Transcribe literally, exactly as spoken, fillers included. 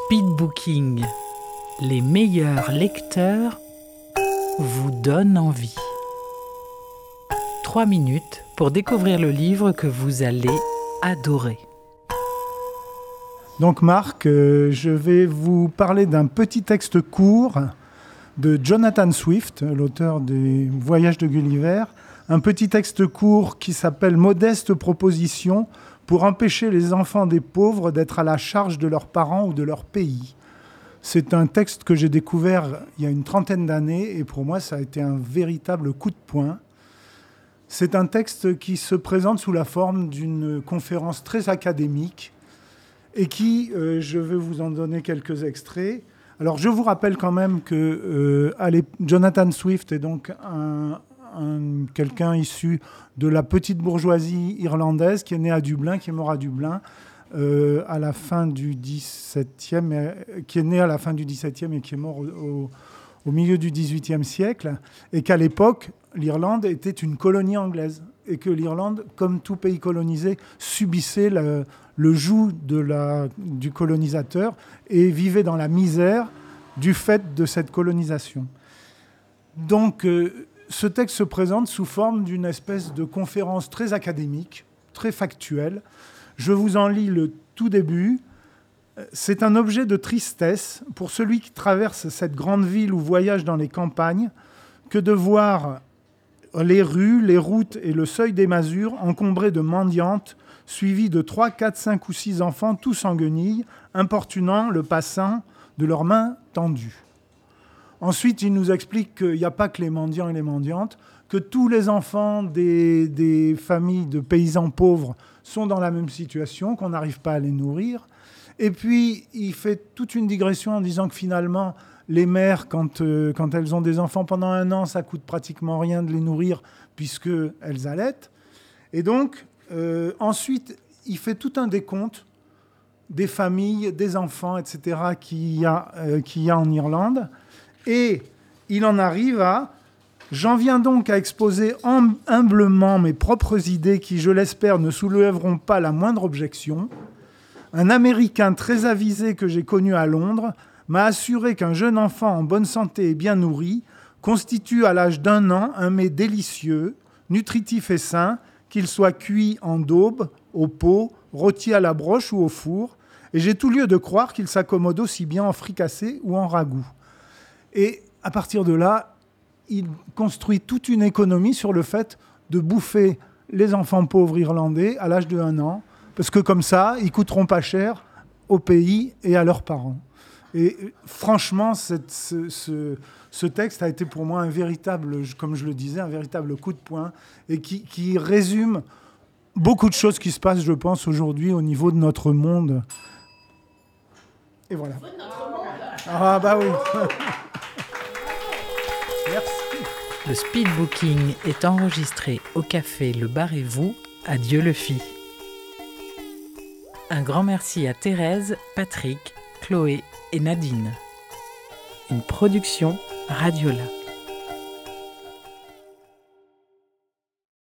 Speedbooking, les meilleurs lecteurs vous donnent envie. Trois minutes pour découvrir le livre que vous allez adorer. Donc Marc, euh, je vais vous parler d'un petit texte court de Jonathan Swift, l'auteur des Voyages de Gulliver. Un petit texte court qui s'appelle « Modeste proposition pour empêcher les enfants des pauvres d'être à la charge de leurs parents ou de leur pays ». C'est un texte que j'ai découvert il y a une trentaine d'années et pour moi ça a été un véritable coup de poing. C'est un texte qui se présente sous la forme d'une conférence très académique et qui, euh, je vais vous en donner quelques extraits. Alors je vous rappelle quand même que euh, allez, Jonathan Swift est donc un, un, quelqu'un issu de la petite bourgeoisie irlandaise qui est né à Dublin, qui est mort à Dublin euh, à la fin du dix-septième, euh, qui est né à la fin du dix-septième et qui est mort au, au, au milieu du dix-huitième siècle, et qu'à l'époque, l'Irlande était une colonie anglaise et que l'Irlande, comme tout pays colonisé, subissait le, le joug de la, du colonisateur et vivait dans la misère du fait de cette colonisation. Donc, euh, ce texte se présente sous forme d'une espèce de conférence très académique, très factuelle. Je vous en lis le tout début. C'est un objet de tristesse pour celui qui traverse cette grande ville ou voyage dans les campagnes que de voir les rues, les routes et le seuil des masures encombrés de mendiantes, suivis de trois, quatre, cinq ou six enfants, tous en guenilles, importunant le passant de leurs mains tendues. Ensuite, il nous explique qu'il n'y a pas que les mendiants et les mendiantes, que tous les enfants des, des familles de paysans pauvres sont dans la même situation, qu'on n'arrive pas à les nourrir. Et puis, il fait toute une digression en disant que finalement, les mères, quand, euh, quand elles ont des enfants pendant un an, ça coûte pratiquement rien de les nourrir puisqu'elles allaitent. Et donc, euh, ensuite, il fait tout un décompte des familles, des enfants, et cetera, qu'il y a, euh, qu'il y a en Irlande. Et il en arrive à « J'en viens donc à exposer hum- humblement mes propres idées qui, je l'espère, ne soulèveront pas la moindre objection. Un Américain très avisé que j'ai connu à Londres m'a assuré qu'un jeune enfant en bonne santé et bien nourri constitue à l'âge d'un an un mets délicieux, nutritif et sain, qu'il soit cuit en daube, au pot, rôti à la broche ou au four, et j'ai tout lieu de croire qu'il s'accommode aussi bien en fricassé ou en ragoût. » Et à partir de là, il construit toute une économie sur le fait de bouffer les enfants pauvres irlandais à l'âge de un an, parce que comme ça, ils coûteront pas cher au pays et à leurs parents. Et franchement, cette, ce, ce, ce texte a été pour moi un véritable, comme je le disais, un véritable coup de poing et qui, qui résume beaucoup de choses qui se passent, je pense, aujourd'hui au niveau de notre monde. Et voilà. Ah bah oui. Merci. Le speedbooking est enregistré au café Le Bar et Vous à Dieu-le-Fit. Un grand merci à Thérèse, Patrick, Chloé et Nadine. Une production Radiola.